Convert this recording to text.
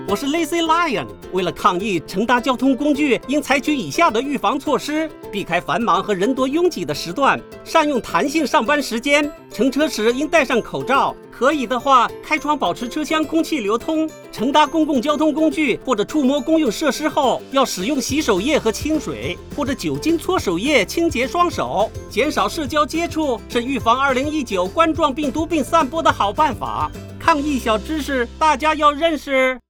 我是 Lazy Lion。为了抗疫，乘搭交通工具应采取以下的预防措施：避开繁忙和人多拥挤的时段，善用弹性上班时间。乘车时应戴上口罩，可以的话开窗保持车厢空气流通。乘搭公共交通工具或者触摸公用设施后，要使用洗手液和清水或者酒精搓手液清洁双手。减少社交接触是预防2019冠状病毒病散播的好办法。抗疫小知识，大家要认识。